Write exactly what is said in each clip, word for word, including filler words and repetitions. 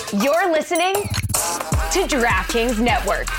You're listening to DraftKings Network.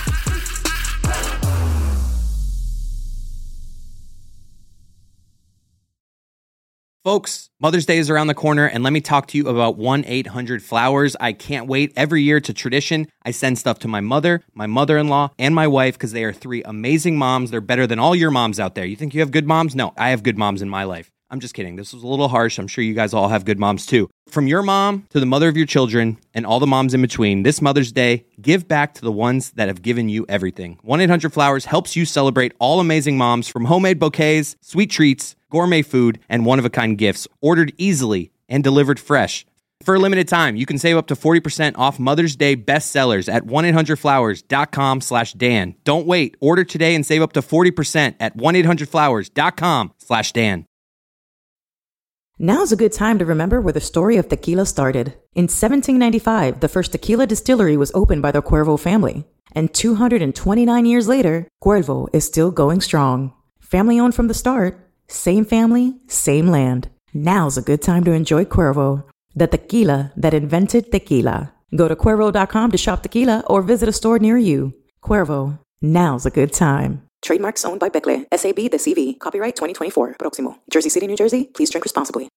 Folks, Mother's Day is around the corner, and let me talk to you about one eight hundred flowers. I can't wait. Every year, it's a tradition. I send stuff to my mother, my mother-in-law, and my wife because they are three amazing moms. They're better than all your moms out there. You think you have good moms? No, I have good moms in my life. I'm just kidding. This was a little harsh. I'm sure you guys all have good moms too. From your mom to the mother of your children and all the moms in between, this Mother's Day, give back to the ones that have given you everything. one eight hundred flowers helps you celebrate all amazing moms, from homemade bouquets, sweet treats, gourmet food, and one-of-a-kind gifts, ordered easily and delivered fresh. For a limited time, you can save up to forty percent off Mother's Day bestsellers at one eight hundred flowers dot com slash Dan. Don't wait. Order today and save up to forty percent at one eight hundred flowers dot com slash Dan. Now's a good time to remember where the story of tequila started. In seventeen ninety-five, the first tequila distillery was opened by the Cuervo family. And two hundred twenty-nine years later, Cuervo is still going strong. Family owned from the start, same family, same land. Now's a good time to enjoy Cuervo, the tequila that invented tequila. Go to Cuervo dot com to shop tequila or visit a store near you. Cuervo, now's a good time. Trademarks owned by Becle, S A B de C V. Copyright twenty twenty-four. Proximo. Jersey City, New Jersey. Please drink responsibly.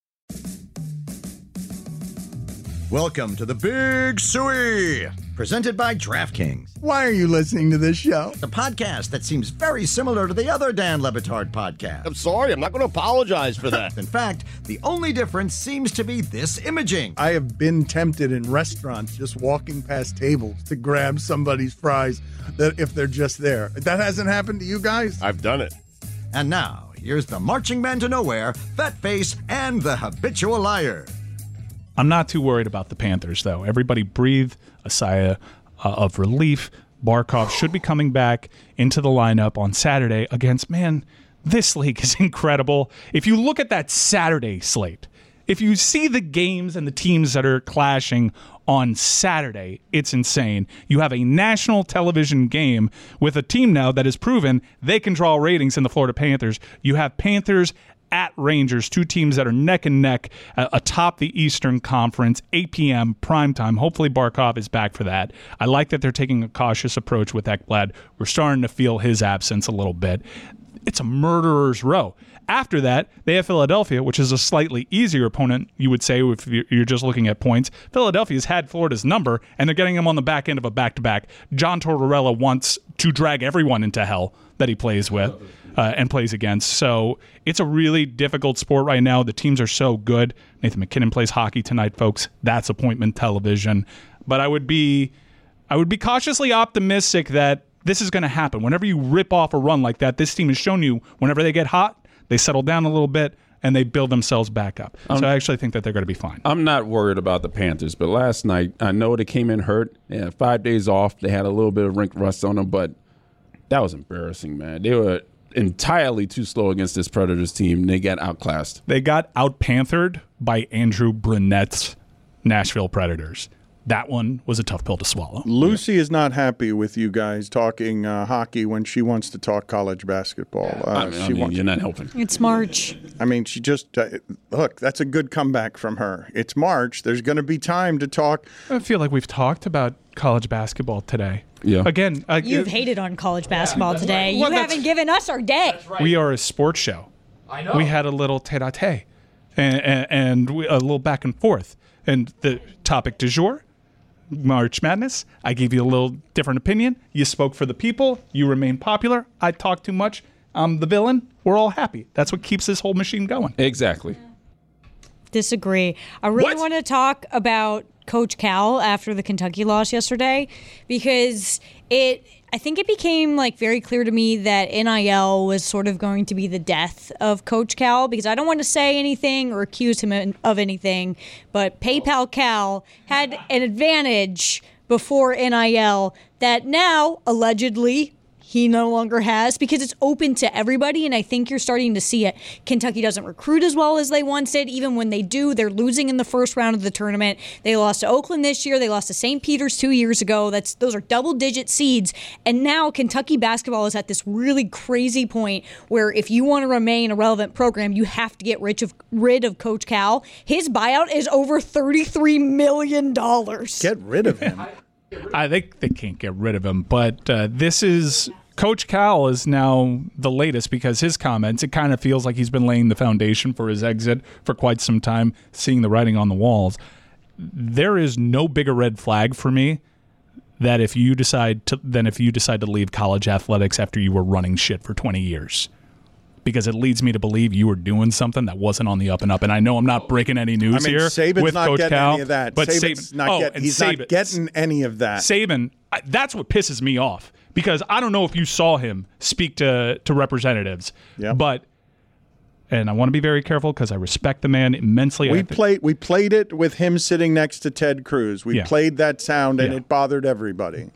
Welcome to the Big Suey, presented by DraftKings. Why are you listening to this show? The podcast that seems very similar to the other Dan Le Batard podcast. I'm sorry, I'm not going to apologize for that. In fact, the only difference seems to be this imaging. I have been tempted in restaurants just walking past tables to grab somebody's fries that if they're just there. That hasn't happened to you guys? I've done it. And now, here's the marching man to nowhere, Fat Face, and the habitual liar. I'm not too worried about the Panthers, though. Everybody breathe a sigh uh, of relief. Barkov should be coming back into the lineup on Saturday against, man, this league is incredible. If you look at that Saturday slate, if you see the games and the teams that are clashing on Saturday, it's insane. You have a national television game with a team now that has proven they can draw ratings in the Florida Panthers. You have Panthers at Rangers, two teams that are neck and neck uh, atop the Eastern Conference, eight p.m. primetime. Hopefully Barkov is back for that. I like that they're taking a cautious approach with Ekblad. We're starting to feel his absence a little bit. It's a murderer's row. After that, they have Philadelphia, which is a slightly easier opponent, you would say, if you're just looking at points. Philadelphia's had Florida's number, and they're getting him on the back end of a back-to-back. John Tortorella wants to drag everyone into hell that he plays with uh, and plays against. So it's a really difficult sport right now. The teams are so good. Nathan McKinnon plays hockey tonight, folks. That's appointment television. But I would be, I would be cautiously optimistic that this is going to happen. Whenever you rip off a run like that, this team has shown you whenever they get hot, they settle down a little bit, and they build themselves back up. Um, so I actually think that they're going to be fine. I'm not worried about the Panthers, but last night, I know they came in hurt. They had five days off. They had a little bit of rink rust on them, but that was embarrassing, man. They were entirely too slow against this Predators team. They got outclassed. They got out-panthered by Andrew Brunette's Nashville Predators. That one was a tough pill to swallow. Lucy is not happy with you guys talking uh, hockey when she wants to talk college basketball. Uh, I mean, she I mean wants, you're not helping. It's March. I mean, she just, uh, look, that's a good comeback from her. It's March. There's going to be time to talk. I feel like we've talked about college basketball today. Yeah. Again, uh, You've uh, hated on college basketball yeah, today. Right. Well, you haven't given us our day. Right. We are a sports show. I know. We had a little tete-a-tete and, and, and we, a little back and forth. And the topic du jour, March Madness. I gave you a little different opinion. You spoke for the people. You remain popular. I talk too much. I'm the villain. We're all happy. That's what keeps this whole machine going. Exactly. Disagree. I really What? want to talk about Coach Cal after the Kentucky loss yesterday because it I think it became like very clear to me that N I L was sort of going to be the death of Coach Cal because I don't want to say anything or accuse him of anything, but PayPal Cal had an advantage before N I L that now allegedly he no longer has, because it's open to everybody, and I think you're starting to see it. Kentucky doesn't recruit as well as they once did. Even when they do, they're losing in the first round of the tournament. They lost to Oakland this year. They lost to Saint Peter's two years ago. That's Those are double-digit seeds, and now Kentucky basketball is at this really crazy point where if you want to remain a relevant program, you have to get rid of, rid of Coach Cal. His buyout is over thirty-three million dollars. Get rid of him. I think they can't get rid of him, but uh, this is Coach Cal is now the latest because his comments, it kind of feels like he's been laying the foundation for his exit for quite some time, seeing the writing on the walls. There is no bigger red flag for me that if you decide to than if you decide to leave college athletics after you were running shit for twenty years. Because it leads me to believe you were doing something that wasn't on the up and up. And I know I'm not breaking any news I mean, here Saban's with not Coach getting Cal, any of that. but Saban's Saban, not oh, get, and he's Saban, not getting any of that. Saban, I, that's what pisses me off because I don't know if you saw him speak to to representatives, Yep. but and I want to be very careful because I respect the man immensely. We I th- played we played it with him sitting next to Ted Cruz. We Yeah. played that sound, and Yeah. it bothered everybody.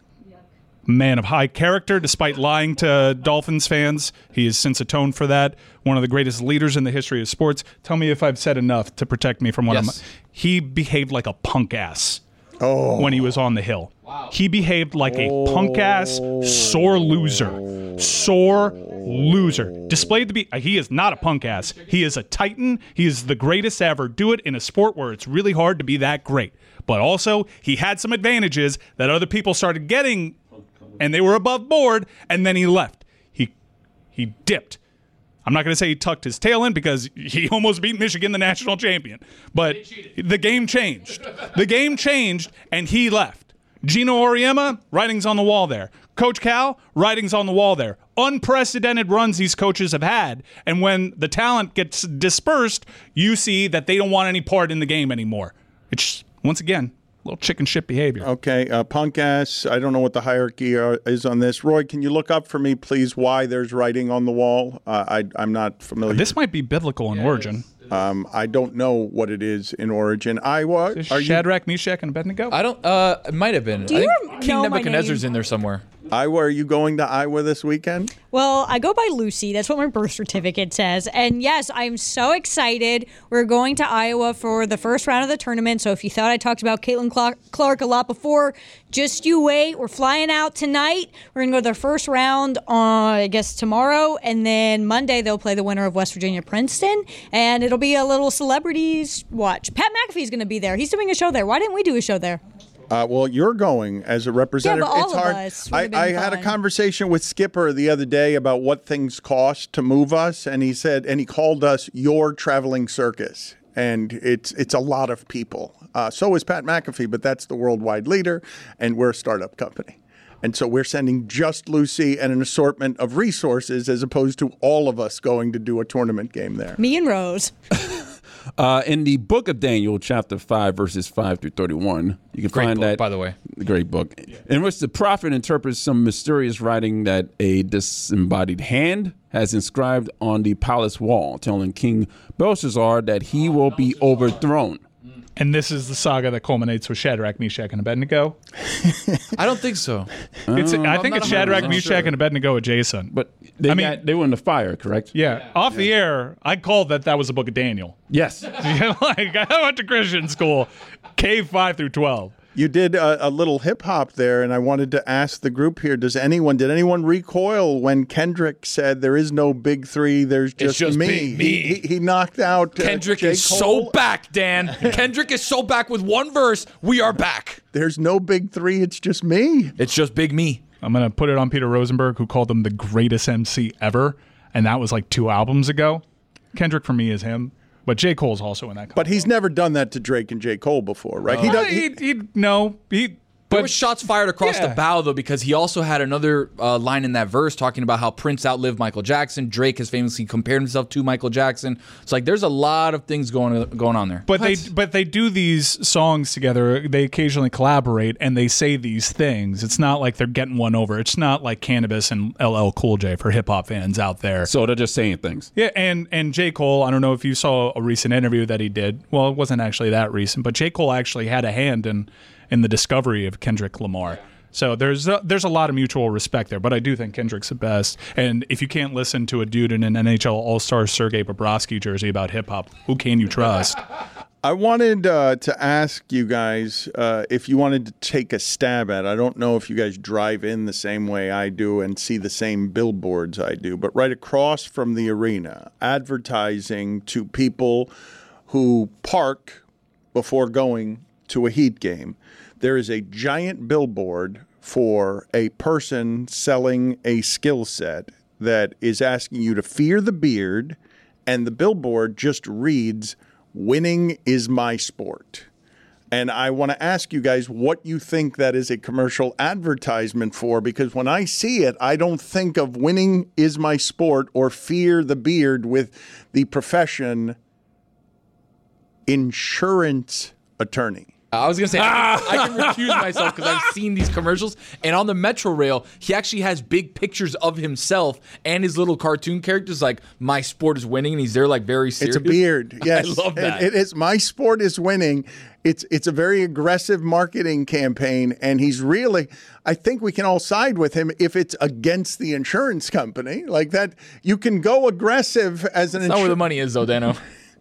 Man of high character, despite lying to Dolphins fans. He has since atoned for that. One of the greatest leaders in the history of sports. Tell me if I've said enough to protect me from what Yes. I'm. He behaved like a punk ass Oh. when he was on the Hill. He behaved like a punk ass, sore loser. Sore loser. Displayed to be, he is not a punk ass. He is a titan. He is the greatest to ever do it in a sport where it's really hard to be that great. But also, he had some advantages that other people started getting, and they were above board, and then he left. He he dipped. I'm not going to say he tucked his tail in because he almost beat Michigan, the national champion. But the game changed. The game changed, and he left. Gino Auriemma, writings on the wall there. Coach Cal, writings on the wall there. Unprecedented runs these coaches have had, and when the talent gets dispersed, you see that they don't want any part in the game anymore. It's, once again, a little chicken shit behavior. Okay, uh, punk ass. I don't know what the hierarchy are, is on this. Roy, can you look up for me, please, why there's writing on the wall? Uh, I, I'm not familiar. This might be biblical in origin. Um, I don't know what it is in origin. Iowa, Is are you? Shadrach, Meshach, and Abednego? I don't. Uh, it might have been. Do I you think rem- King know my Nebuchadnezzar's name? in there somewhere. Iowa, are you going to Iowa this weekend? Well, I go by Lucy. That's what my birth certificate says. And yes, I'm so excited. We're going to Iowa for the first round of the tournament. So if you thought I talked about Caitlin Clark, Clark a lot before, just you wait. We're flying out tonight. We're going to go to their first round on, I guess, tomorrow. And then Monday, they'll play the winner of West Virginia Princeton. And it'll be a little celebrities watch. Pat McAfee's going to be there. He's doing a show there. Why didn't we do a show there? Uh, well, you're going as a representative. Yeah, but all it's of hard. us I, would've I been had a fine. conversation with Skipper the other day about what things cost to move us, and he said, and he called us your traveling circus, and it's it's a lot of people. Uh, so is Pat McAfee, but that's the worldwide leader, and we're a startup company. And so we're sending just Lucy and an assortment of resources as opposed to all of us going to do a tournament game there. Me and Rose. Uh, in the book of Daniel, chapter five, verses five through thirty-one, you can Great find book, that. by the way. Great book. In which the prophet interprets some mysterious writing that a disembodied hand has inscribed on the palace wall, telling King Belshazzar that he will be overthrown. And this is the saga that culminates with Shadrach, Meshach, and Abednego. I don't think so. It's, I I'm think not it's Shadrach, one hundred percent Meshach, sure. and Abednego adjacent. But they, I mean- got, they were in the fire, correct? Yeah, off the air, I called that that was the book of Daniel. Yes. Like, I went to Christian school, K five through twelve. You did a, a little hip hop there, and I wanted to ask the group here: Does anyone, did anyone recoil when Kendrick said there is no big three? There's just, just me. Big Me. He, he, he knocked out uh, Kendrick J. is Cole. so back, Dan. Kendrick is so back with one verse. We are back. There's no big three. It's just me. It's just Big Me. I'm going to put it on Peter Rosenberg, who called him the greatest M C ever, and that was like two albums ago. Kendrick, for me, is him. But J. Cole's also in that. But he's never done that to Drake and J. Cole before, right? He Uh, does. He, he, he, no, he. There But were shots fired across Yeah. the bow, though, because he also had another uh, line in that verse talking about how Prince outlived Michael Jackson. Drake has famously compared himself to Michael Jackson. It's like there's a lot of things going going on there. But they but they do these songs together. They occasionally collaborate and they say these things. It's not like they're getting one over. It's not like Cannabis and L L Cool J for hip hop fans out there. So they're just saying things. Yeah, and and J. Cole, I don't know if you saw a recent interview that he did. Well, it wasn't actually that recent, but J. Cole actually had a hand in in the discovery of Kendrick Lamar. So there's a, there's a lot of mutual respect there, but I do think Kendrick's the best. And if you can't listen to a dude in an N H L All-Star Sergei Bobrovsky jersey about hip-hop, who can you trust? I wanted uh, to ask you guys uh, if you wanted to take a stab at it. I don't know if you guys drive in the same way I do and see the same billboards I do, but right across from the arena, advertising to people who park before going to a Heat game, there is a giant billboard for a person selling a skill set that is asking you to fear the beard, and the billboard just reads, "Winning is my sport." And I want to ask you guys what you think that is a commercial advertisement for, because when I see it, I don't think of winning is my sport or fear the beard with the profession insurance attorney. I was going to say, I can, I can recuse myself because I've seen these commercials. And on the Metro Rail, he actually has big pictures of himself and his little cartoon characters, like, my sport is winning, and he's there, like, very serious. It's a beard, yes. I love that. It, it is, my sport is winning. It's, it's a very aggressive marketing campaign, and he's really, I think we can all side with him if it's against the insurance company. Like that, you can go aggressive as an insurance. That's not where the money is, though, Dano.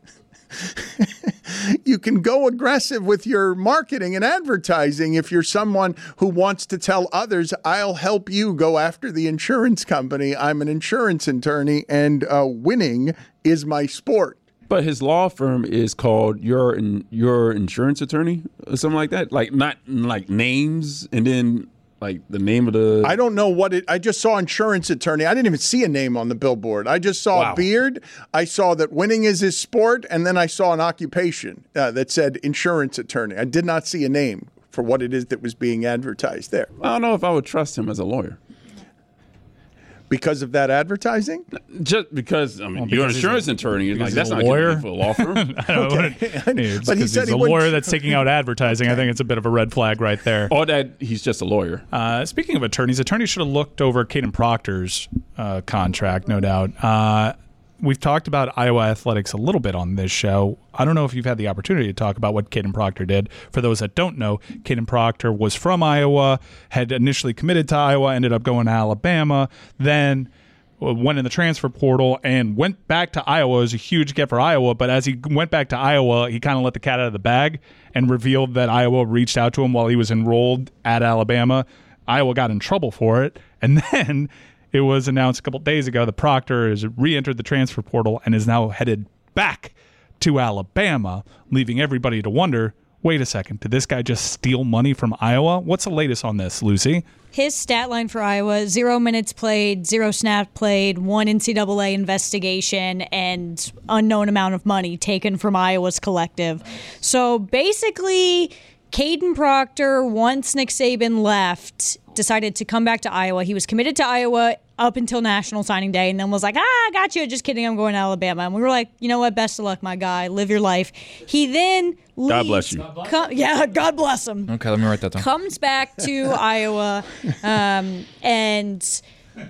You can go aggressive with your marketing and advertising if you're someone who wants to tell others, I'll help you go after the insurance company. I'm an insurance attorney, and uh, winning is my sport. But his law firm is called Your in, Your Insurance Attorney or something like that. Like not like names and then like the name of the. I don't know what it. I just saw insurance attorney. I didn't even see a name on the billboard. I just saw Wow. a beard. I saw that winning is his sport, and then I saw an occupation uh, that said insurance attorney. I did not see a name for what it is that was being advertised there. I don't know if I would trust him as a lawyer. Because of that advertising? Just because, I mean, Well, you're an because he's insurance a- attorney. Like, he's that's a not lawyer? good for a law firm. I don't Okay. know. It's But he 'cause said he's he a wouldn't- lawyer that's taking out advertising. I think it's a bit of a red flag right there. Or that he's just a lawyer. Uh, speaking of attorneys, attorneys should have looked over Caden Proctor's uh, contract, no doubt. Uh, we've talked about Iowa athletics a little bit on this show. I don't know if you've had the opportunity to talk about what Caden Proctor did. For those that don't know, Caden Proctor was from Iowa, had initially committed to Iowa, ended up going to Alabama, then went in the transfer portal and went back to Iowa. It was a huge get for Iowa, but as he went back to Iowa, he kind of let the cat out of the bag and revealed that Iowa reached out to him while he was enrolled at Alabama. Iowa got in trouble for it, and then it was announced a couple days ago that Proctor has re-entered the transfer portal and is now headed back to Alabama, leaving everybody to wonder, wait a second, did this guy just steal money from Iowa? What's the latest on this, Lucy? His stat line for Iowa, zero minutes played, zero snap played, one N C double A investigation, and unknown amount of money taken from Iowa's collective. So basically, Caden Proctor, once Nick Saban left, decided to come back to Iowa. He was committed to Iowa up until National Signing Day and then was like, ah, I got you. Just kidding. I'm going to Alabama. And we were like, you know what? Best of luck, my guy. Live your life. He then leaves. God bless you. Com- yeah, God bless him. Okay, let me write that down. Comes back to Iowa um, and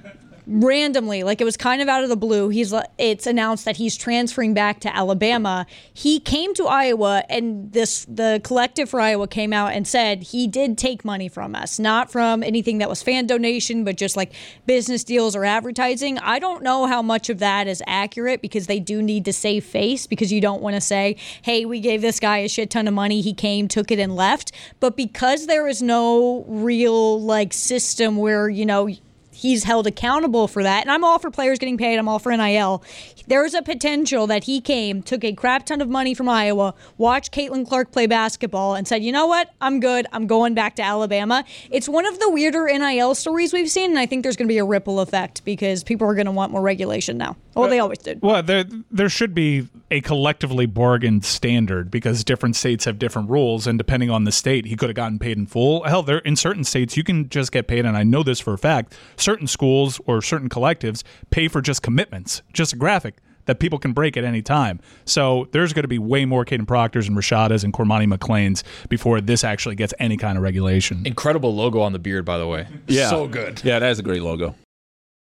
randomly, like it was kind of out of the blue, he's it's announced that he's transferring back to Alabama. He came to Iowa, and this the collective for Iowa came out and said he did take money from us, not from anything that was fan donation, but just like business deals or advertising. I don't know how much of that is accurate because they do need to save face, because you don't want to say, hey, we gave this guy a shit ton of money, he came, took it, and left. But because there is no real like system where, you know, he's held accountable for that. And I'm all for players getting paid. I'm all for N I L. There's a potential that he came, took a crap ton of money from Iowa, watched Caitlin Clark play basketball, and said, you know what? I'm good. I'm going back to Alabama. It's one of the weirder N I L stories we've seen, and I think there's going to be a ripple effect because people are going to want more regulation now. Well, they always did. Well, there there should be a collectively bargained standard because different states have different rules, and depending on the state, he could have gotten paid in full. Hell, there in certain states you can just get paid, and I know this for a fact. Certain schools or certain collectives pay for just commitments, just a graphic that people can break at any time. So there's going to be way more Caden Proctors and Rashadas and Cormani McLeans before this actually gets any kind of regulation. Incredible logo on the beard, by the way. Yeah. So good. Yeah, that is a great logo.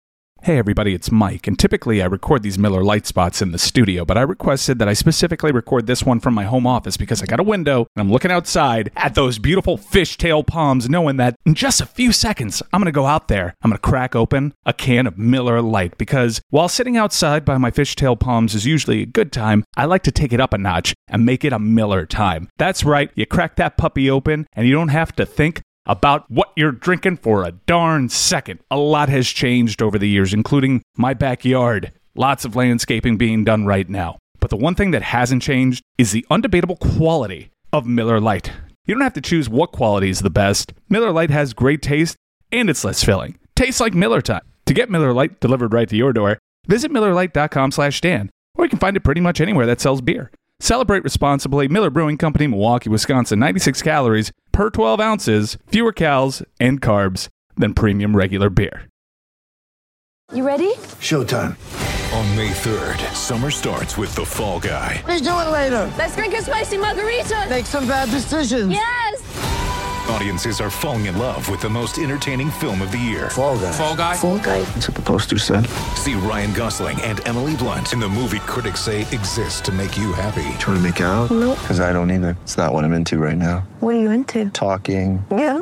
Hey everybody, it's Mike, and typically I record these Miller Lite spots in the studio, but I requested that I specifically record this one from my home office because I got a window and I'm looking outside at those beautiful fishtail palms, knowing that in just a few seconds I'm going to go out there, I'm going to crack open a can of Miller Lite, because while sitting outside by my fishtail palms is usually a good time, I like to take it up a notch and make it a Miller time. That's right, you crack that puppy open and you don't have to think about what you're drinking for a darn second. A lot has changed over the years, including my backyard. Lots of landscaping being done right now. But the one thing that hasn't changed is the undebatable quality of Miller Lite. You don't have to choose what quality is the best. Miller Lite has great taste and it's less filling. Tastes like Miller time. To get Miller Lite delivered right to your door, visit Miller Lite dot com slash Dan, or you can find it pretty much anywhere that sells beer. Celebrate responsibly. Miller Brewing Company, Milwaukee, Wisconsin. ninety-six calories per twelve ounces, fewer calories and carbs than premium regular beer. You ready? Showtime. On May third, summer starts with The Fall Guy. Let's do it later. Let's drink a spicy margarita. Make some bad decisions. Yes. Audiences are falling in love with the most entertaining film of the year. Fall Guy. Fall Guy? Fall Guy. That's what the poster said. See Ryan Gosling and Emily Blunt in the movie critics say exists to make you happy. Trying to make it out? Nope. Because I don't either. It's not what I'm into right now. What are you into? Talking. Yeah.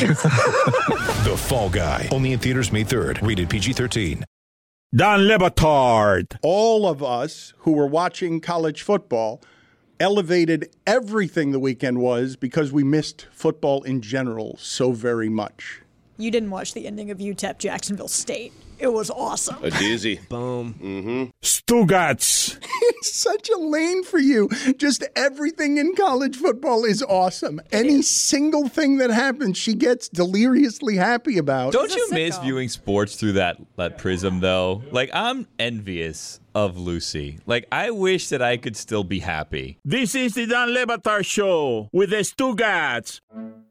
The Fall Guy. Only in theaters May third. Rated P G thirteen. Don Le Batard. All of us who were watching college football elevated everything the weekend was because we missed football in general so very much. You didn't watch the ending of U T E P Jacksonville State. It was awesome. A dizzy. Boom. Mm-hmm. Stugats. It's such a lane for you. Just everything in college football is awesome. It Any is. single thing that happens, she gets deliriously happy about. Don't you miss viewing sports through that, that prism, though? Like, I'm envious of Lucy. Like, I wish that I could still be happy. This is the Dan Le Batard Show with the Stugats.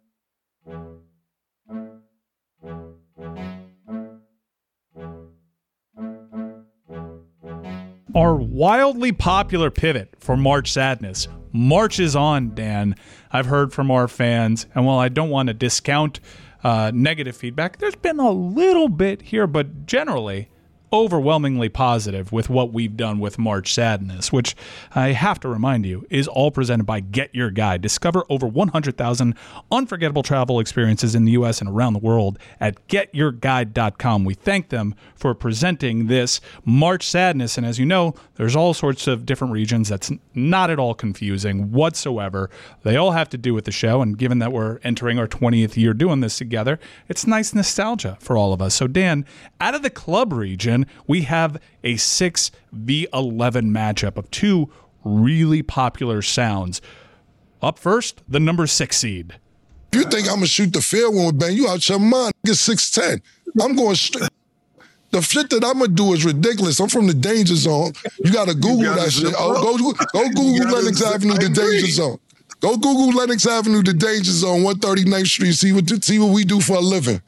Our wildly popular pivot for March Sadness. March is on, Dan. I've heard from our fans, and while I don't want to discount uh, negative feedback, there's been a little bit here, but generally overwhelmingly positive with what we've done with March Sadness, which I have to remind you is all presented by Get Your Guide. Discover over one hundred thousand unforgettable travel experiences in the U S and around the world at get your guide dot com. We thank them for presenting this March Sadness, and as you know, there's all sorts of different regions. That's not at all confusing whatsoever. They all have to do with the show, and given that we're entering our twentieth year doing this together, it's nice nostalgia for all of us. So Dan, out of the club region, we have a six v eleven matchup of two really popular sounds. Up first, the number six seed. If you think I'm going to shoot the fair one with Ben, you out your mind. Get six ten. I'm going straight. The shit that I'm going to do is ridiculous. I'm from the danger zone. You got to Google got that shit. Oh, go, go Google Lenox Avenue, the danger zone. Go Google Lenox Avenue, the danger zone, one thirty-ninth Street. See what see what we do for a living.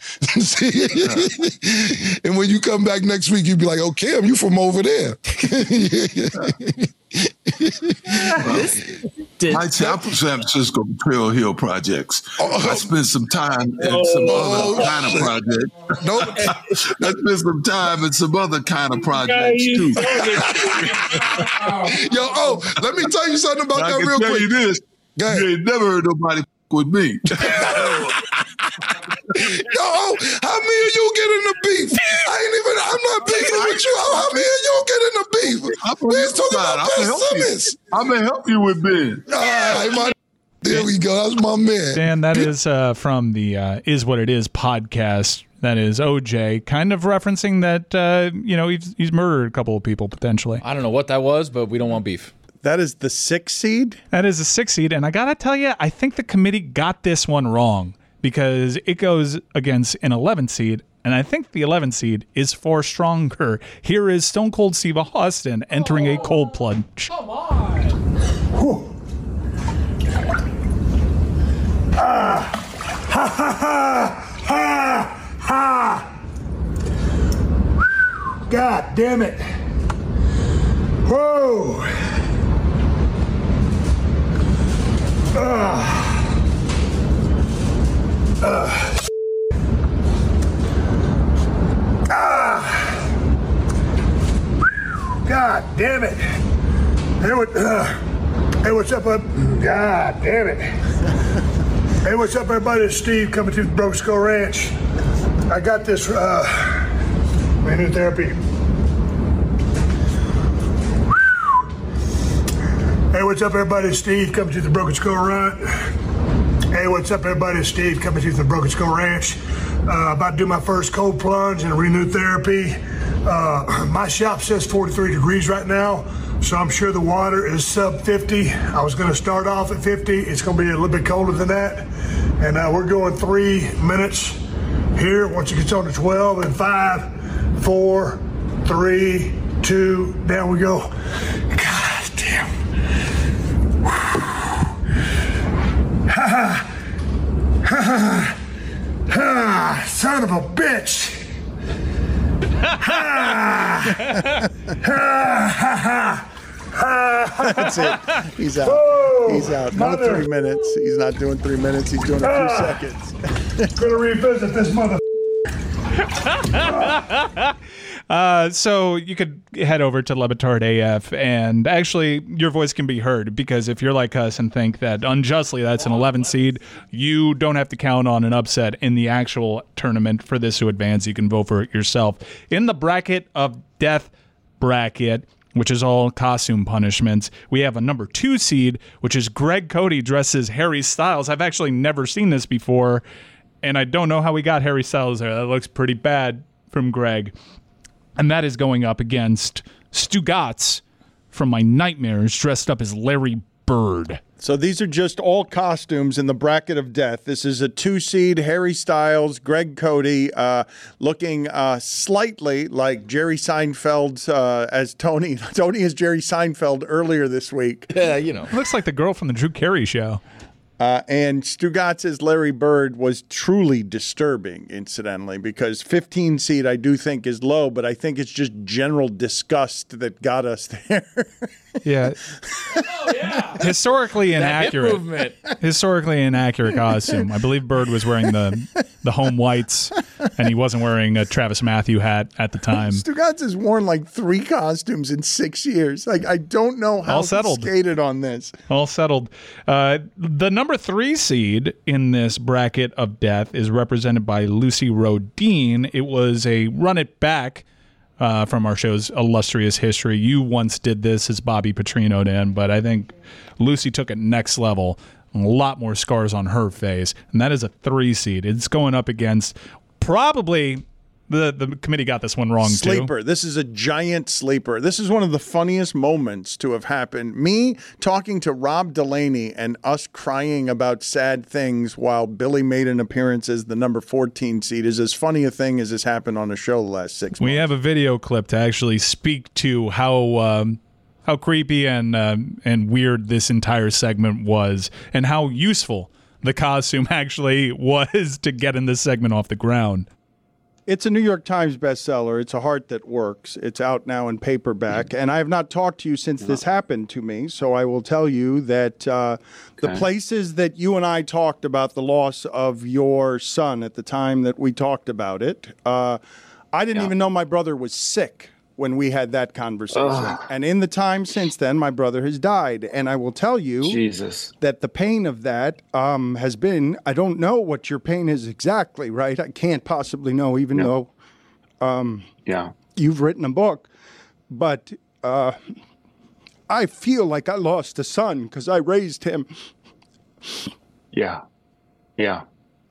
And when you come back next week, you'll be like, "Oh, Cam, you from over there?" I I'm from San Francisco, Trail Hill Projects. Oh, I spent some time in some oh, other kind of projects. Nope. I spent some time in some other kind of projects too. Yo, oh, let me tell you something about I that can real tell quick. You this. You ain't never heard nobody with me. Yo, oh, how me and you get in the beef? I ain't even, I'm not beefing with you. How, how me and you get in the beef? I'm We're talking about Ben Simmons. I'm going to help you with Ben. All right, my, there we go. That's my man. Dan, that is uh, from the uh, Is What It Is podcast. That is O J, kind of referencing that, uh, you know, he's, he's murdered a couple of people potentially. I don't know what that was, but we don't want beef. That is the six seed? That is the six seed. And I got to tell you, I think the committee got this one wrong because it goes against an eleven seed. And I think the eleven seed is far stronger. Here is Stone Cold Steve Austin entering oh, a cold plunge. Come on. Whew. Ah. Ha ha ha. Ha ha. God damn it. Whoa. Uh, uh, ah, what's up? up? God damn it. Hey, what's up, everybody? It's Steve coming to the Broken Skull Ranch. I got this uh, new therapy. Hey, what's up, everybody? It's Steve coming to the Broken Skull Run. Hey, what's up, everybody? It's Steve coming to the Broken Skull Ranch. Uh, about to do my first cold plunge and renewed therapy. Uh, my shop says forty-three degrees right now, so I'm sure the water is sub fifty. I was going to start off at fifty. It's going to be a little bit colder than that. And uh, we're going three minutes here. Once it gets on to twelve, and five, four, three, two, down we go. God damn. Ha ha. Ha ha. Ha. Son of a bitch. Ha ha. Ha ha. That's it. He's out. Whoa, He's out. Not mother. three minutes. He's not doing three minutes. He's doing a few ah, seconds. Gonna revisit this mother. Uh, so you could head over to Le Batard A F, and actually your voice can be heard, because if you're like us and think that unjustly that's an eleven seed, you don't have to count on an upset in the actual tournament for this to advance. You can vote for it yourself. In the bracket of death bracket, which is all costume punishments, we have a number two seed, which is Greg Cody dressed as Harry Styles. I've actually never seen this before, and I don't know how we got Harry Styles there. That looks pretty bad from Greg. And that is going up against Stugatz from My Nightmares, dressed up as Larry Bird. So these are just all costumes in the bracket of death. This is a two-seed, Harry Styles, Greg Cody, uh, looking uh, slightly like Jerry Seinfeld uh, as Tony. Tony as Jerry Seinfeld earlier this week. Yeah, you know. Looks like the girl from the Drew Carey show. Uh, and Stugatz's Larry Bird was truly disturbing, incidentally, because fifteen seed I do think is low, but I think it's just general disgust that got us there. Yeah. Oh, yeah. Historically inaccurate. That hip movement. Historically inaccurate costume. I believe Bird was wearing the the home whites, and he wasn't wearing a Travis Matthew hat at the time. Stugatz has worn like three costumes in six years. Like, I don't know how All settled. he skated on this. All settled. Uh, the number three seed in this bracket of death is represented by Lucy Rodin. It was a run it back uh, from our show's illustrious history. You once did this as Bobby Petrino, Dan, but I think Lucy took it next level. A lot more scars on her face, and that is a three seed. It's going up against probably... The the committee got this one wrong, sleeper. too. Sleeper. This is a giant sleeper. This is one of the funniest moments to have happened. Me talking to Rob Delaney and us crying about sad things while Billy made an appearance as the number fourteen seed is as funny a thing as has happened on a show the last six months. We have a video clip to actually speak to how um, how creepy and um, and weird this entire segment was, and how useful the costume actually was to getting this segment off the ground. It's a New York Times bestseller. It's A Heart That Works. It's out now in paperback. And I have not talked to you since this happened to me, so I will tell you that uh, okay. the places that you and I talked about the loss of your son at the time that we talked about it, uh, I didn't yeah. even know my brother was sick when we had that conversation. Ugh. And in the time since then, my brother has died. And I will tell you Jesus. that the pain of that um, has been, I don't know what your pain is exactly, right? I can't possibly know, even yeah. though um, yeah. you've written a book. But uh, I feel like I lost a son because I raised him. Yeah. Yeah.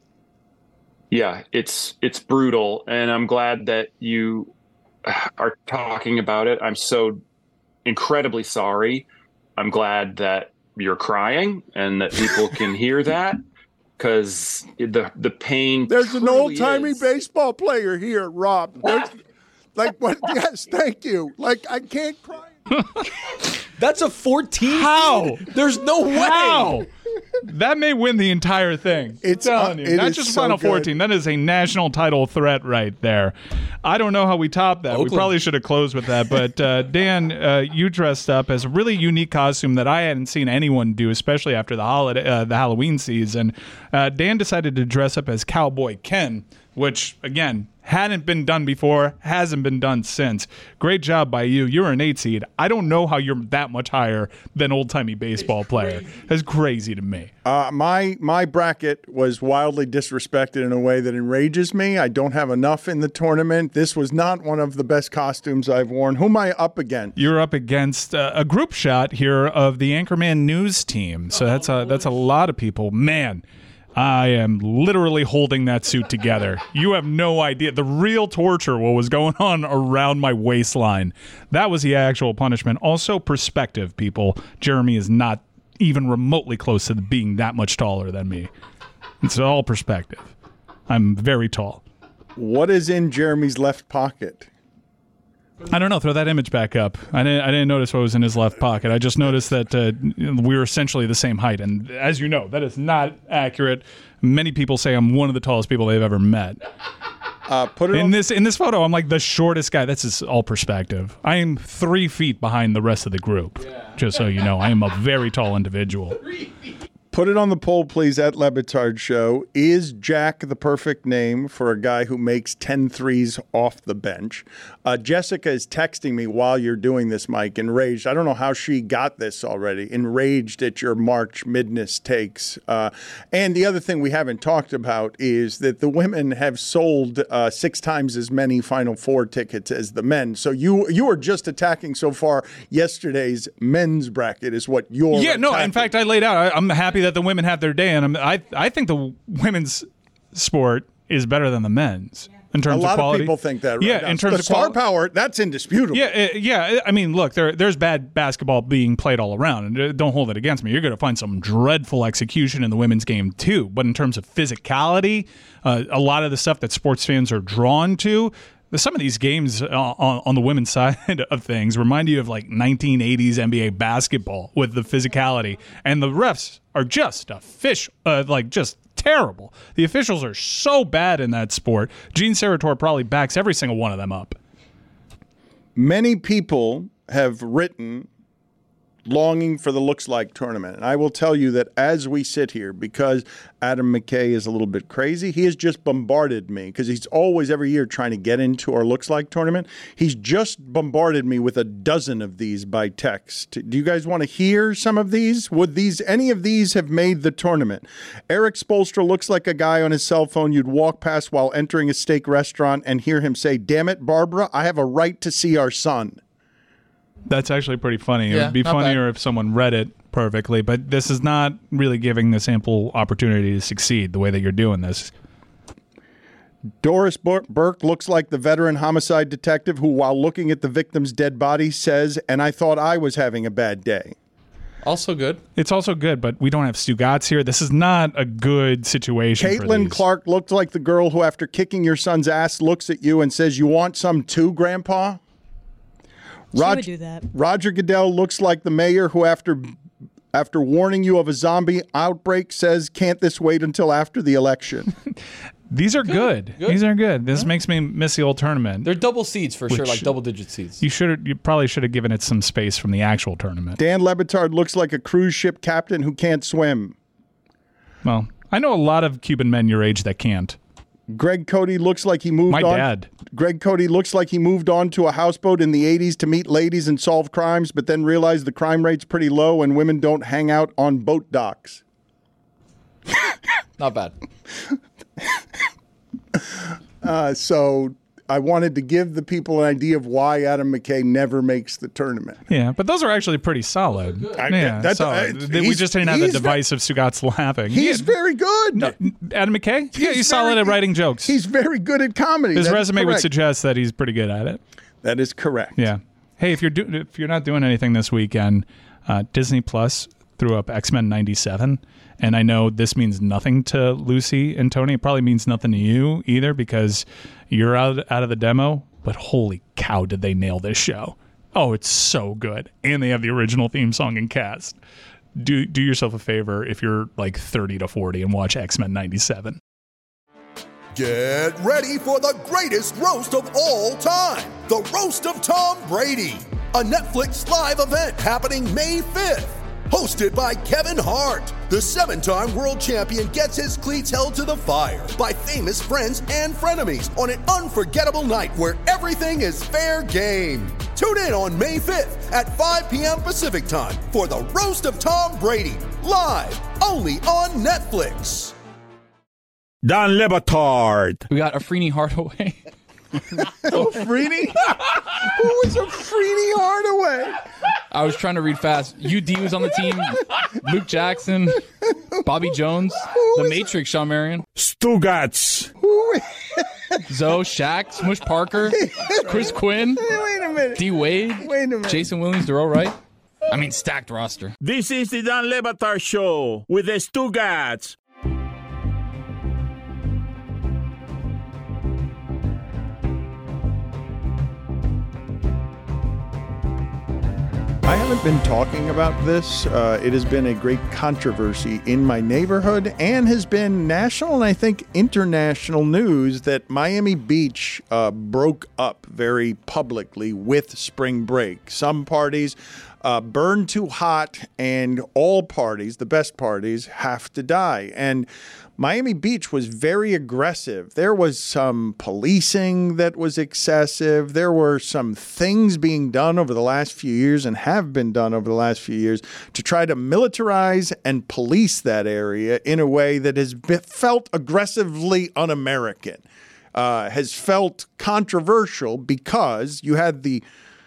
Yeah, it's it's brutal. And I'm glad that you are talking about it. I'm so incredibly sorry. I'm glad that you're crying and that people can hear that, because the the pain. There's an old timey baseball player here, Rob. There's, like what? Yes, thank you. Like I can't cry. That's a fourteen. How? There's no way. How? That may win the entire thing. It's I'm telling uh, you, it not just so Final good. fourteen. That is a national title threat right there. I don't know how we top that. Oakland. We probably should have closed with that. But uh, Dan, uh, you dressed up as a really unique costume that I hadn't seen anyone do, especially after the holiday, uh, the Halloween season. Uh, Dan decided to dress up as Cowboy Ken, which again Hadn't been done before, hasn't been done since. Great job by you. You're an eight seed. I don't know how you're that much higher than old-timey baseball player. That's crazy to me. Uh, my my bracket was wildly disrespected in a way that enrages me. I don't have enough in the tournament. This was not one of the best costumes I've worn. Who am I up against? You're up against uh, a group shot here of the Anchorman News team. So that's a, that's a lot of people. Man, I am literally holding that suit together. You have no idea. The real torture, what was going on around my waistline. That was the actual punishment. Also, perspective, people. Jeremy is not even remotely close to being that much taller than me. It's all perspective. I'm very tall. What is in Jeremy's left pocket? I don't know. Throw that image back up. I didn't. I didn't notice what was in his left pocket. I just noticed that uh, we were essentially the same height, and as you know, that is not accurate. Many people say I'm one of the tallest people they've ever met. Uh, put it in on- this in this photo. I'm like the shortest guy. That's just all perspective. I am three feet behind the rest of the group. Yeah. Just so you know, I am a very tall individual. Put it on the poll, please, at Le Batard Show. Is Jack the perfect name for a guy who makes ten threes off the bench? Uh, Jessica is texting me while you're doing this, Mike, enraged. I don't know how she got this already. Enraged at your March Madness takes. Uh, and the other thing we haven't talked about is that the women have sold uh, six times as many Final Four tickets as the men. So you you are just attacking so far yesterday's men's bracket is what you're Yeah, no, attacking. in fact, I laid out. I, I'm happy that the women have their day, and I'm, I I think the women's sport is better than the men's in terms a lot of quality. of people think that. Right yeah, now. in terms the of star quali- power, that's indisputable. Yeah, uh, yeah. I mean, look, there there's bad basketball being played all around, and uh, don't hold it against me. You're going to find some dreadful execution in the women's game too. But in terms of physicality, uh, a lot of the stuff that sports fans are drawn to. Some of these games uh, on, on the women's side of things remind you of like nineteen eighties N B A basketball with the physicality, and the refs are just a fish, uh, like just terrible. The officials are so bad in that sport. Gene Sarator probably backs every single one of them up. Many people have written longing for the Looks Like tournament. And I will tell you that as we sit here, because Adam McKay is a little bit crazy, he has just bombarded me because he's always every year trying to get into our Looks Like tournament. He's just bombarded me with a dozen of these by text. Do you guys want to hear some of these? Would these, any of these have made the tournament? Eric Spoelstra looks like a guy on his cell phone you'd walk past while entering a steak restaurant and hear him say, "Damn it, Barbara, I have a right to see our son." That's actually pretty funny. Yeah, it would be not funnier bad. if someone read it perfectly, but this is not really giving this ample opportunity to succeed the way that you're doing this. Doris Bur- Burke looks like the veteran homicide detective who, while looking at the victim's dead body, says, "And I thought I was having a bad day." Also good. It's also good, but we don't have Stugotz here. This is not a good situation for Caitlin these. Clark looked like the girl who, after kicking your son's ass, looks at you and says, "You want some too, Grandpa?" She Rog- would do that. Roger Goodell looks like the mayor who, after after warning you of a zombie outbreak, says, "Can't this wait until after the election?" These are good. Good. These are good. This makes me miss the old tournament. They're double seeds for sure, Which- like double digit seeds. You should. You probably should have given it some space from the actual tournament. Dan Le Batard looks like a cruise ship captain who can't swim. Well, I know a lot of Cuban men your age that can't. Greg Cody looks like he moved My on. dad. Greg Cody looks like he moved on to a houseboat in the eighties to meet ladies and solve crimes, but then realized the crime rate's pretty low and women don't hang out on boat docks. Not bad. Uh, so I wanted to give the people an idea of why Adam McKay never makes the tournament. Yeah, but those are actually pretty solid. I- yeah, that's- solid. uh, we he's- just didn't have the he's device of Stugotz laughing. He's Yeah, very good. no, Adam McKay? Yeah, He's he's solid very- at writing jokes. He's very good at comedy. His That is resume would correct. suggest that he's pretty good at it. That is correct. Yeah. Hey, if you're do- if you're not doing anything this weekend, uh, Disney Plus threw up X-Men ninety-seven, and I know this means nothing to Lucy and Tony. It probably means nothing to you either because you're out out of the demo. But holy cow, did they nail this show? Oh, it's so good, and they have the original theme song and cast. Do do yourself a favor if you're like thirty to forty and watch X-Men ninety-seven. Get ready for the greatest roast of all time, the Roast of Tom Brady, a Netflix live event happening May fifth. hosted by Kevin Hart. The seven-time world champion gets his cleats held to the fire by famous friends and frenemies on an unforgettable night where everything is fair game. Tune in on May fifth at five p.m. Pacific time for the Roast of Tom Brady, live only on Netflix. Don Le Batard. We got Afrini Hardaway. Afrini? Who was Afrini Hardaway? I was trying to read fast. U D was on the team. Luke Jackson. Bobby Jones. The Matrix, Shawn Marion. Stugats. Zoe, Shaq, Smush Parker. Chris Quinn. Wait a minute. D Wade. Wait a minute. Jason Williams, Darrell Wright. I mean, stacked roster. This is the Don Le Batard Show with the Stugats. I haven't been talking about this. Uh, it has been a great controversy in my neighborhood and has been national and I think international news that Miami Beach uh, broke up very publicly with spring break. Some parties uh, burn too hot and all parties, the best parties, have to die. And Miami Beach was very aggressive. There was some policing that was excessive. There were some things being done over the last few years and have been done over the last few years to try to militarize and police that area in a way that has been felt aggressively un-American, uh, has felt controversial because you had the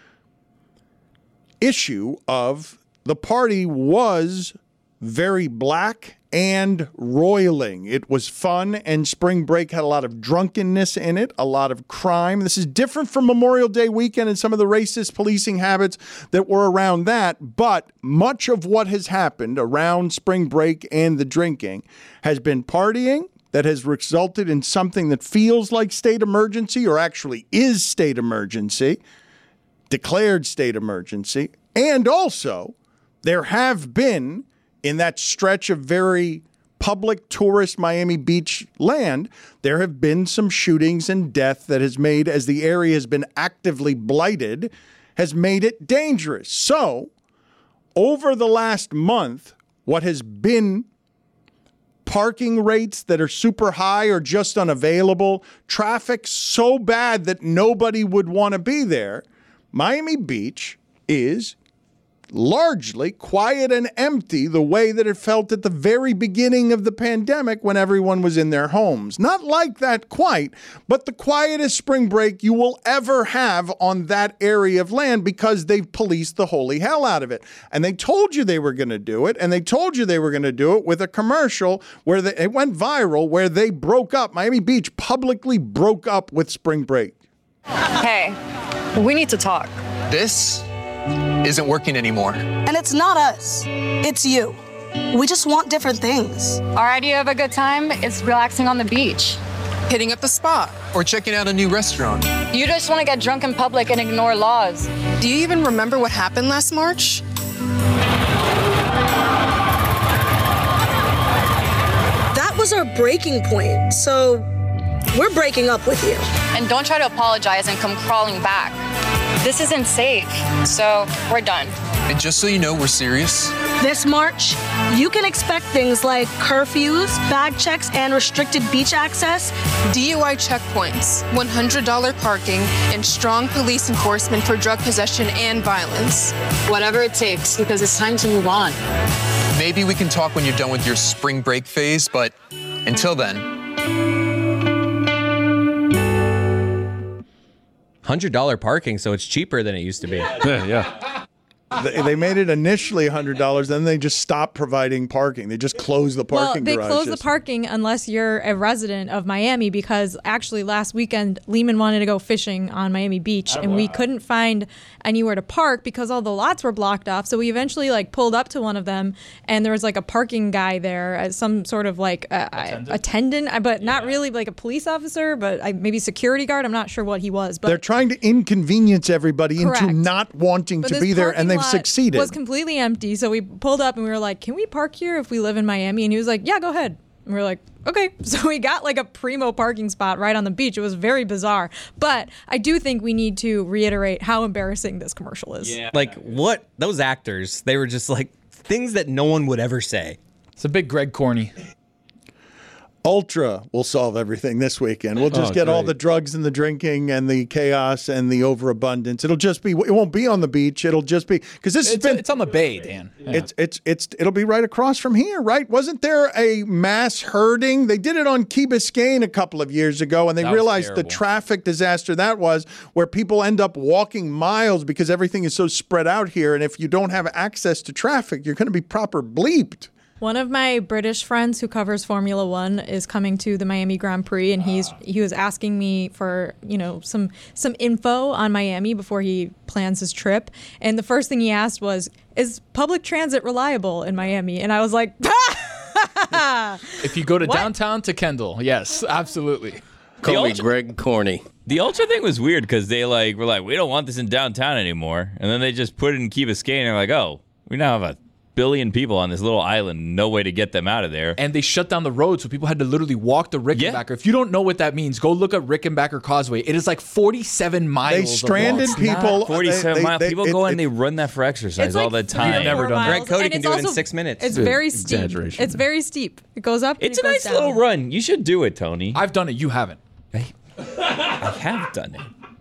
issue of the party was very black and roiling. It was fun, and spring break had a lot of drunkenness in it, a lot of crime. This is different from Memorial Day weekend and some of the racist policing habits that were around that, but much of what has happened around spring break and the drinking has been partying that has resulted in something that feels like state emergency or actually is state emergency, declared state emergency, and also there have been in that stretch of very public tourist Miami Beach land, there have been some shootings and death that has made, as the area has been actively blighted, has made it dangerous. So, over the last month, what has been parking rates that are super high or just unavailable, traffic so bad that nobody would want to be there, Miami Beach is largely quiet and empty the way that it felt at the very beginning of the pandemic when everyone was in their homes. Not like that quite, but the quietest spring break you will ever have on that area of land because they've policed the holy hell out of it. And they told you they were going to do it, and they told you they were going to do it with a commercial where they, it went viral where they broke up. Miami Beach publicly broke up with spring break. Hey, we need to talk. This isn't working anymore. And it's not us. It's you. We just want different things. Our idea of a good time is relaxing on the beach. Hitting up the spa. Or checking out a new restaurant. You just want to get drunk in public and ignore laws. Do you even remember what happened last March? That was our breaking point, so we're breaking up with you. And don't try to apologize and come crawling back. This isn't safe, so we're done. And just so you know, we're serious. This March, you can expect things like curfews, bag checks, and restricted beach access, D U I checkpoints, one hundred dollars parking, and strong police enforcement for drug possession and violence. Whatever it takes, because it's time to move on. Maybe we can talk when you're done with your spring break phase, but until then... one hundred dollars parking, so it's cheaper than it used to be. Yeah, yeah. They, they made it initially one hundred dollars, then they just stopped providing parking. They just closed the parking Well, they garages. closed the parking unless you're a resident of Miami, because actually last weekend, Lehman wanted to go fishing on Miami Beach, and we couldn't find anywhere to park because all the lots were blocked off. So we eventually like pulled up to one of them, and there was like a parking guy there, as some sort of like uh, attendant, attendant but yeah. not really like a police officer, but uh, maybe security guard. I'm not sure what he was. But they're trying to inconvenience everybody Correct. into not wanting but to be there, and they've succeeded. Was completely empty. So we pulled up and we were like, can we park here if we live in Miami? And he was like, yeah, go ahead. And we were like, okay. So we got like a primo parking spot right on the beach. It was very bizarre. But I do think we need to reiterate how embarrassing this commercial is. Yeah. Like what those actors, they were just like Things that no one would ever say. It's a big Greg Corney. Ultra will solve everything this weekend. We'll just Oh, get all great. the drugs and the drinking and the chaos and the overabundance. It'll just be. It won't be on the beach. It'll just be because this has It's, been. it's on the bay, Dan. Yeah. It's it's it's it'll be right across from here, right? Wasn't there a mass herding? They did it on Key Biscayne a couple of years ago, and they That was realized the terrible. traffic disaster that was, where people end up walking miles because everything is so spread out here, and if you don't have access to traffic, you're going to be proper bleeped. One of my British friends who covers Formula One is coming to the Miami Grand Prix, and he's he was asking me for you know some some info on Miami before he plans his trip. And the first thing he asked was, "Is public transit reliable in Miami?" And I was like, If you go to What? downtown to Kendall, yes, absolutely. Call me Greg Corney. The Ultra thing was weird because they like were like, we don't want this in downtown anymore, and then they just put it in Key Biscayne, and they're like, oh, we now have a billion people on this little island, no way to get them out of there. And they shut down the road, so people had to literally walk the Rickenbacker. If you don't know what that means, go look at Rickenbacker Causeway. It is like forty-seven miles. They stranded of people. Not forty-seven they- miles. they- People it- go it- and they run that for exercise It's all like the three or time. four miles, Greg Cody and can it's do it in also- six minutes. It's Dude, very steep. exaggeration. It's very steep. It goes up. and It's it a goes nice down. little run. You should do it, Tony. I've done it. You haven't. I have done it.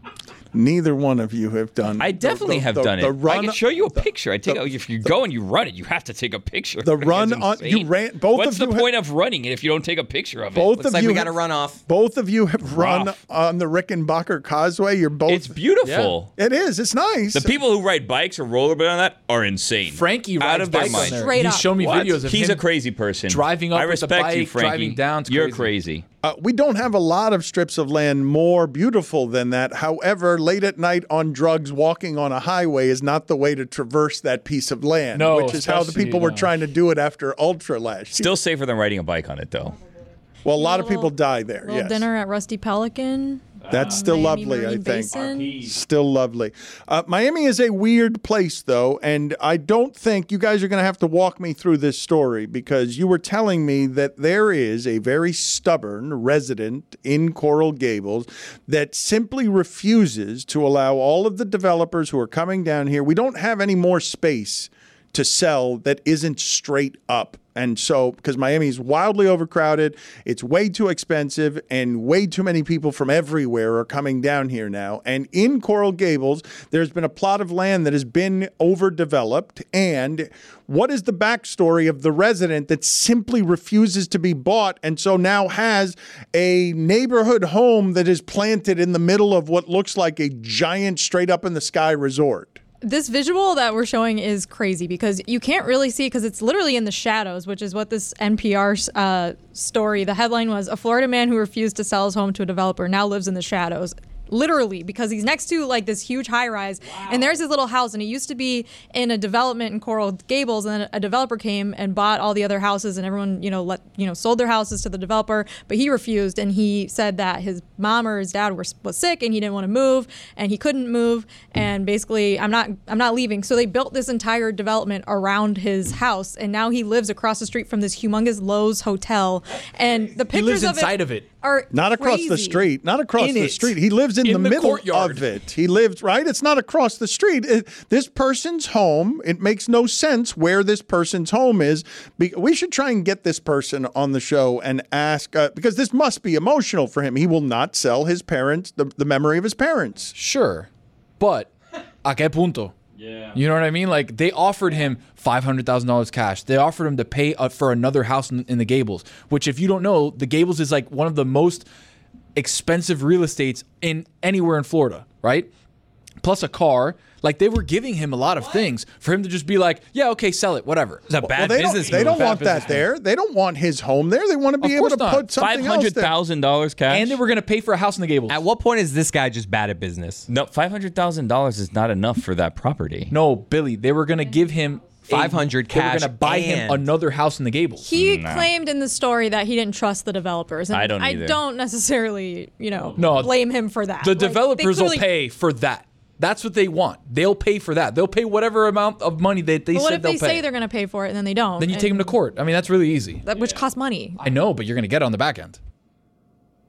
Neither one of you have done. I definitely the- have the- done the it. run- I can show you a picture. I take the- if you go and you run it, you have to take a picture. The run It's on you insane. ran. Both What's of the you. ha- point of running it if you don't take a picture of it? both Looks of like you we got to have- run off. Both of you have run Rough. on the Rickenbacker Causeway. You're both. It's beautiful. It is. It's nice. The people who ride bikes or rollerblade on that are insane. Frankie out rides of their bikes on mind. there. Straight He's up. shown me What? videos of He's him a crazy person. driving up I with the respect you, bike, Frankie. driving down. It's You're crazy. crazy. Uh, we don't have a lot of strips of land more beautiful than that. However, late at night on drugs, walking on a highway is not the way to traverse that piece of land, No, which is how the especially, people were no. trying to do it after Ultra last year. Still safer than riding a bike on it, though. Well, a lot of Little- people die there. Little Yes. dinner at Rusty Pelican. That's still Miami lovely, I Marine think. Basin. Still lovely. Uh, Miami is a weird place, though, and I don't think you guys are going to have to walk me through this story because you were telling me that there is a very stubborn resident in Coral Gables that simply refuses to allow all of the developers who are coming down here. We don't have any more space to sell that isn't straight up. And so, because Miami is wildly overcrowded, it's way too expensive, and way too many people from everywhere are coming down here now. And in Coral Gables, there's been a plot of land that has been overdeveloped. And what is the backstory of the resident that simply refuses to be bought, and so now has a neighborhood home that is planted in the middle of what looks like a giant straight up in the sky resort? This visual that we're showing is crazy because you can't really see because it's literally in the shadows, which is what this N P R uh, story, the headline was, a Florida man who refused to sell his home to a developer now lives in the shadows. Literally, because he's next to like this huge high rise, and there's his little house, and it used to be in a development in Coral Gables, and then a developer came and bought all the other houses, and everyone, you know, let you know, sold their houses to the developer, but he refused, and he said that his mom or his dad were, was sick, and he didn't want to move, and he couldn't move, and basically, I'm not, I'm not leaving. So they built this entire development around his house, and now he lives across the street from this humongous Lowe's hotel, and the pictures He lives of inside it of it. are Not across the crazy. street. Not across In the it. street. He lives in, In the, the middle courtyard. of it. He lives, right? It's not across the street. It- this person's home, it makes no sense where this person's home is. Be- we should try and get this person on the show and ask, uh, because this must be emotional for him. He will not sell his parents, the, the memory of his parents. Sure, but a qué punto? Yeah. You know what I mean? Like they offered him five hundred thousand dollars cash. They offered him to pay uh, for another house in, in the Gables, which, if you don't know, the Gables is like one of the most expensive real estates in anywhere in Florida, right? Plus a car. Like they were giving him a lot of things for him to just be like, yeah, okay, sell it, whatever. It's a bad they business don't, they move. don't want that there. They don't want his home there. They want to be Of able to course not. put something Five else hundred there. thousand dollars cash. And they were going to pay for a house in the Gables. At what point is this guy just bad at business? no, five hundred thousand dollars is not enough for that property. No, Billy, they were going to give him five hundred They were cash going to buy him and- another house in the Gables. He No. claimed in the story that he didn't trust the developers. And I don't either. I don't necessarily, you know, No, blame him for that. The Like, they developers clearly- will pay for that. That's what they want. They'll pay for that. They'll pay whatever amount of money that they But what said if they'll they pay. say they're going to pay for it and then they don't? Then you take them to court. I mean, that's really easy. That, which costs money. I know, but you're going to get on the back end.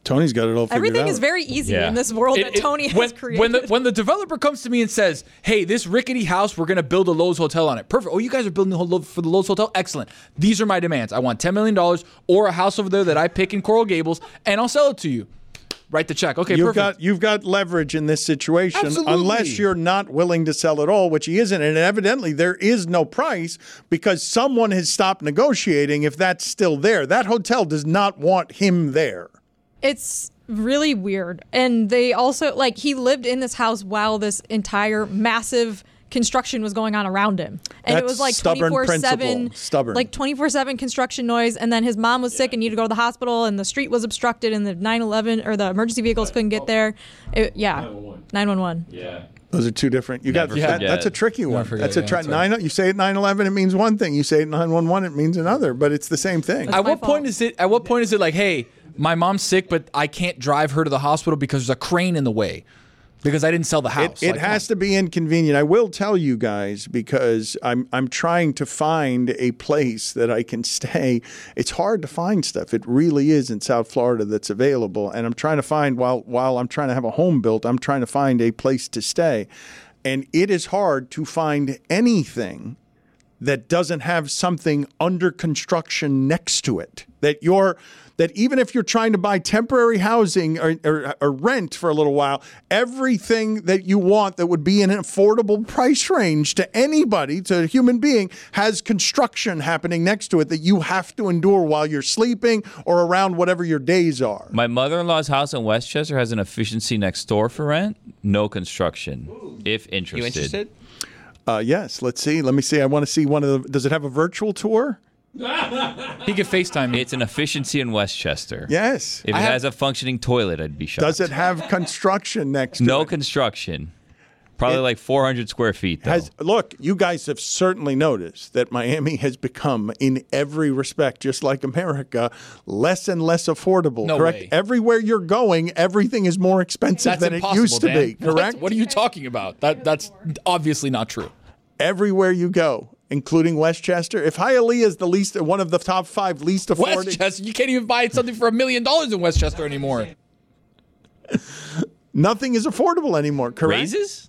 Tony's got it all figured Everything out. is very easy Yeah. in this world It- that it- Tony has when, created. When the when the developer comes to me and says, "Hey, this rickety house, we're gonna build a Lowe's hotel on it." Perfect. Oh, you guys are building the whole for the Lowe's hotel. Excellent. These are my demands. I want ten million dollars or a house over there that I pick in Coral Gables, and I'll sell it to you. Write the check. Okay, you've perfect. got you've got leverage in this situation, Absolutely. unless you're not willing to sell at all, which he isn't. And evidently, there is no price because someone has stopped negotiating. If that's still there, that hotel does not want him there. It's really weird. And they also, like, he lived in this house while this entire massive construction was going on around him. And it That's was like stubborn twenty-four seven, principle. Stubborn. like twenty-four seven construction noise. And then his mom was sick and needed to go to the hospital, and the street was obstructed, and the nine eleven or the emergency vehicles couldn't get there. It, yeah. nine one one. Yeah. Those are two different. You Never got that, forget. that's a tricky one. forget, That's a yeah, tri- that's right. nine. You say it nine eleven, it means one thing. You say it nine one one, it means another. But it's the same thing. At what point is it? At what point is it like, hey, my mom's sick, but I can't drive her to the hospital because there's a crane in the way because I didn't sell the house. It, it Like, has to be inconvenient. I will tell you guys because I'm I'm trying to find a place that I can stay. It's hard to find stuff. It really is in South Florida that's available, and I'm trying to find while while I'm trying to have a home built, I'm trying to find a place to stay, and it is hard to find anything that doesn't have something under construction next to it. That you're that even if you're trying to buy temporary housing or, or, or rent for a little while, everything that you want that would be in an affordable price range to anybody, to a human being, has construction happening next to it that you have to endure while you're sleeping or around whatever your days are. My mother-in-law's house in Westchester has an efficiency next door for rent. No construction. If interested. You interested? Uh, yes, let's see. Let me see. I want to see one of the. Does it have a virtual tour? He can FaceTime me. It's an efficiency in Westchester. Yes. If it I have- has a functioning toilet, I'd be shocked. Does it have construction next to No it? construction. Probably It- like four hundred square feet, though. Has, look, you guys have certainly noticed that Miami has become, in every respect, just like America, less and less affordable. No correct? way. Everywhere you're going, everything is more expensive That's than impossible, it used to Dan. be. Correct? What? What are you talking about? That that's obviously not true. Everywhere you go, including Westchester. If Hialeah is the least, one of the top five least affordable. Westchester, you can't even buy something for a million dollars in Westchester anymore. Nothing is affordable anymore. Correct? Raises?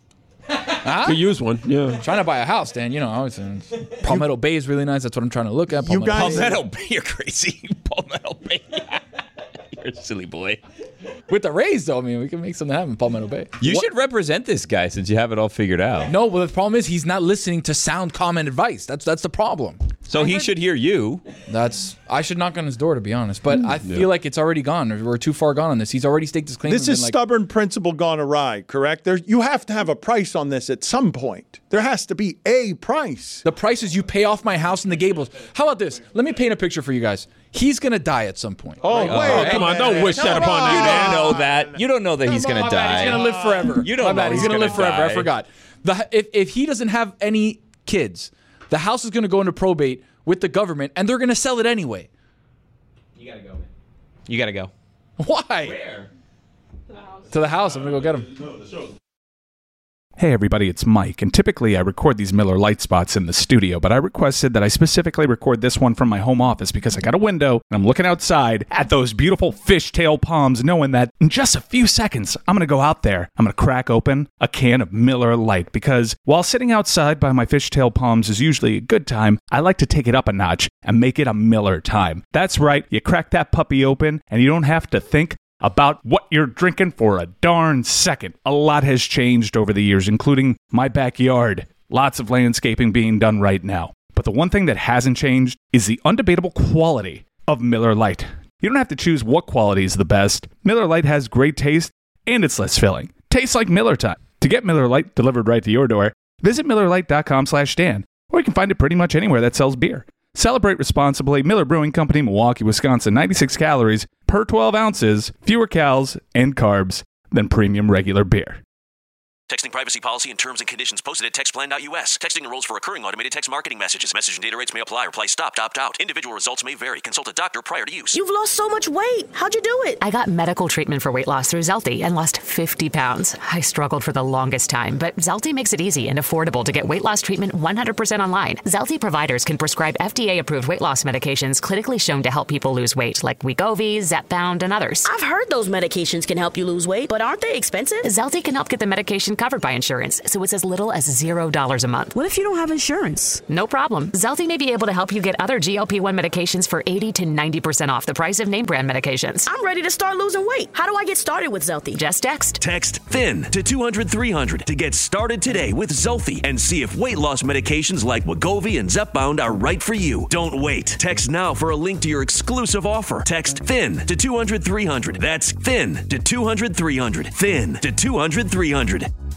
Huh? Could use one. Yeah. Trying to buy a house, Dan. You know, I was in Palmetto Bay is really nice. That's what I'm trying to look at. You Palmetto guys- Bay. Palmetto Bay, you're crazy. Palmetto Bay. You're a silly boy. With the Rays, though, I mean, we can make something happen in Palmetto Bay. You should represent this guy since you have it all figured out. No, well, the problem is he's not listening to sound common advice. That's that's the problem. So he should hear you. That's I should knock on his door, to be honest. But I Yeah. feel like it's already gone. We're too far gone on this. He's already staked his claim. This and is been like, stubborn principle gone awry, correct? There, you have to have a price on this at some point. There has to be a price. The price is you pay off my house in the Gables. How about this? Let me paint a picture for you guys. He's gonna die at some point. Oh, right? wait. Oh, come on. Don't wish that Come upon on. me, You man. don't know that. You don't know that he's My gonna bad, die. He's gonna live forever. You don't My know bad. He's, he's gonna, gonna live forever. I die. forgot. The if if he doesn't have any kids, the house is gonna go into probate with the government, and they're gonna sell it anyway. You gotta go, man. You gotta go. Why? Where? To the house. I'm gonna go get him. Hey everybody, it's Mike, and typically I record these Miller Lite spots in the studio, but I requested that I specifically record this one from my home office because I got a window and I'm looking outside at those beautiful fishtail palms, knowing that in just a few seconds I'm going to go out there, I'm going to crack open a can of Miller Lite, because while sitting outside by my fishtail palms is usually a good time, I like to take it up a notch and make it a Miller time. That's right, you crack that puppy open and you don't have to think about what you're drinking for a darn second. A lot has changed over the years, including my backyard. Lots of landscaping being done right now. But the one thing that hasn't changed is the undebatable quality of Miller Lite. You don't have to choose what quality is the best. Miller Lite has great taste, and it's less filling. Tastes like Miller time. To get Miller Lite delivered right to your door, visit Miller Lite dot com slash Dan, or you can find it pretty much anywhere that sells beer. Celebrate responsibly. Miller Brewing Company, Milwaukee, Wisconsin. ninety-six calories per twelve ounces, fewer calories and carbs than premium regular beer. Texting privacy policy and terms and conditions posted at text plan dot U S. Texting enrolls for recurring automated text marketing messages. Message and data rates may apply. Reply stop, opt out. Individual results may vary. Consult a doctor prior to use. You've lost so much weight. How'd you do it? I got medical treatment for weight loss through Zelty and lost fifty pounds. I struggled for the longest time, but Zelty makes it easy and affordable to get weight loss treatment one hundred percent online. Zelty providers can prescribe F D A-approved weight loss medications clinically shown to help people lose weight, like Wegovy, Zepbound, and others. I've heard those medications can help you lose weight, but aren't they expensive? Zelty can help get the medication covered by insurance, so it's as little as zero dollars a month. What if you don't have insurance? No problem. Zelty may be able to help you get other G L P one medications for eighty to ninety percent off the price of name brand medications. I'm ready to start losing weight. How do I get started with Zelty? Just text. Text THIN to two hundred three hundred to get started today with Zelty and see if weight loss medications like Wegovy and Zepbound are right for you. Don't wait. Text now for a link to your exclusive offer. Text THIN to two hundred three hundred. That's THIN to two hundred three hundred. THIN to two hundred three hundred.